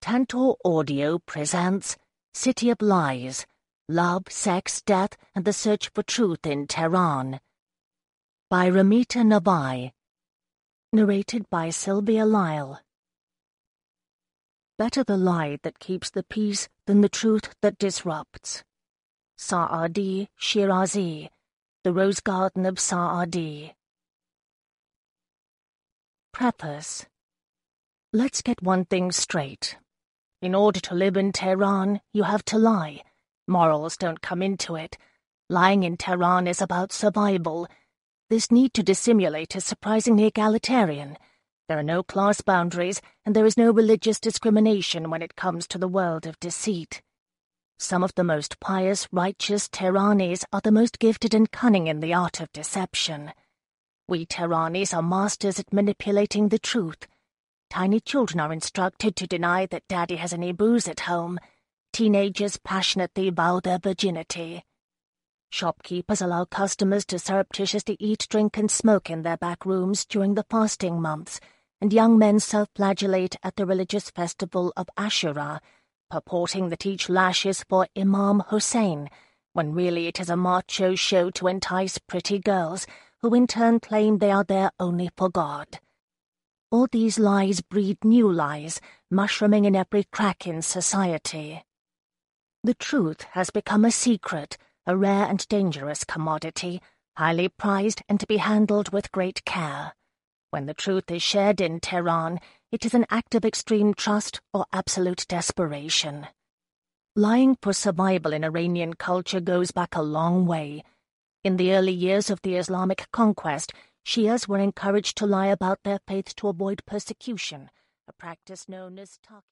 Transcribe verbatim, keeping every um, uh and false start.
Tantor Audio presents City of Lies, Love, Sex, Death, and the Search for Truth in Tehran by Ramita Navai. Narrated by Sylvia Lyle. Better the lie that keeps the peace than the truth that disrupts. Saadi Shirazi, The Rose Garden of Saadi. Preface. Let's get one thing straight. In order to live in Tehran, you have to lie. Morals don't come into it. Lying in Tehran is about survival. This need to dissimulate is surprisingly egalitarian. There are no class boundaries, and there is no religious discrimination when it comes to the world of deceit. Some of the most pious, righteous Tehranis are the most gifted and cunning in the art of deception. We Tehranis are masters at manipulating the truth. Tiny children are instructed to deny that daddy has any booze at home. Teenagers passionately vow their virginity. Shopkeepers allow customers to surreptitiously eat, drink, and smoke in their back rooms during the fasting months, and young men self-flagellate at the religious festival of Ashura, purporting that each lash is for Imam Hussein, when really it is a macho show to entice pretty girls, who in turn claim they are there only for God. All these lies breed new lies, mushrooming in every crack in society. The truth has become a secret, a rare and dangerous commodity, highly prized and to be handled with great care. When the truth is shared in Tehran, it is an act of extreme trust or absolute desperation. Lying for survival in Iranian culture goes back a long way. In the early years of the Islamic conquest, Shias were encouraged to lie about their faith to avoid persecution, a practice known as taqi.